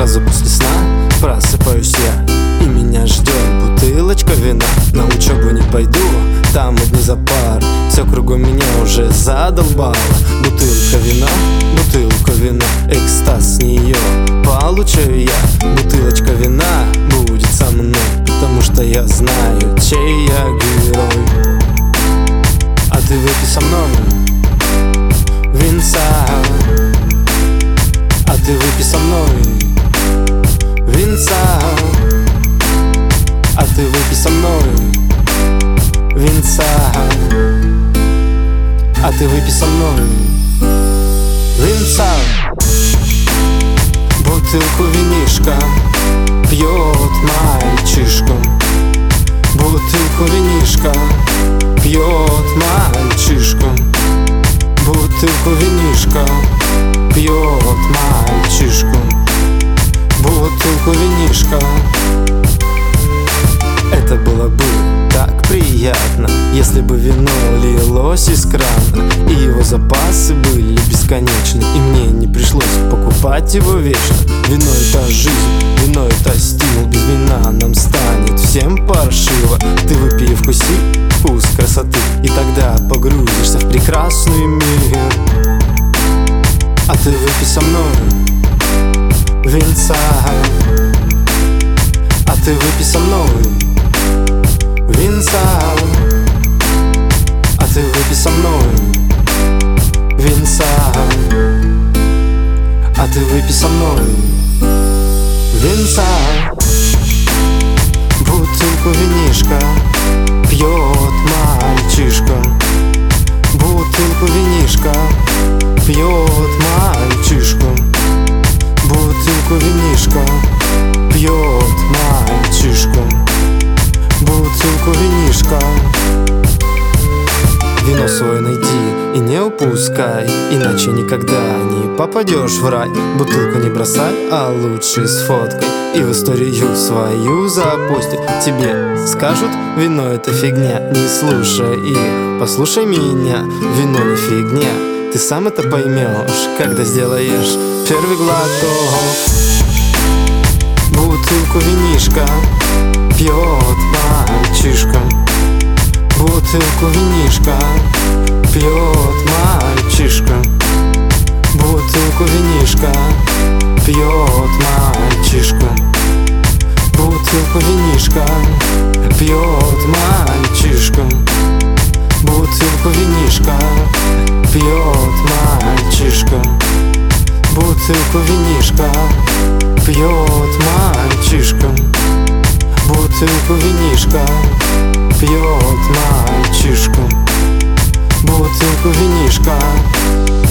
Сразу после сна просыпаюсь я, и меня ждет бутылочка вина. На учебу не пойду, там одни за пар. Все кругом меня уже задолбало. Бутылка вина, экстаз с нее получаю я. Бутылочка вина будет со мной, потому что я знаю, чей я герой. А ты выпей со мной винца, а ты выпей со мной винца, а ты выпей со мной винца, а ты выпей со мной винца. Бутылку винишка пьет мальчишка, бутылку винишка пьет мальчишка, бутылку винишка пьет мальчишка, бутылку винишка. Это было бы так приятно, если бы вино лилось из крана, и его запасы были бесконечны, и мне не пришлось покупать его вечно. Вино — это жизнь, вино — это стимул. Без вина нам станет всем паршиво. Ты выпей и вкуси вкус красоты, и тогда погрузишься в прекрасный мир. А ты выпей со мной винца, а ты выпей со мной винца, а ты выпей со мной винца, а ты выпей со мной винца. Бутылку винишка пьет мальчишка, бутылку винишка пьет мальчишка, бутылку винишка пьет мальчишка, бутылку винишка. Вино свое найди и не упускай, иначе никогда не попадешь в рай. Бутылку не бросай, а лучше сфоткай и в историю свою запусти. Тебе скажут, вино — это фигня, не слушай их, послушай меня. Вино не фигня, ты сам это поймешь, когда сделаешь первый глоток. Бутылку винишка пьет мальчишка, бутылку винишка пьет мальчишка, бутылку винишка пьет мальчишка, бутылку винишка пьет мальчишка, бутылку винишка пьет мальчишка, бутылку винишка пьет мальчишка, бутылку винишка пьет мальчишка, бутылку винишка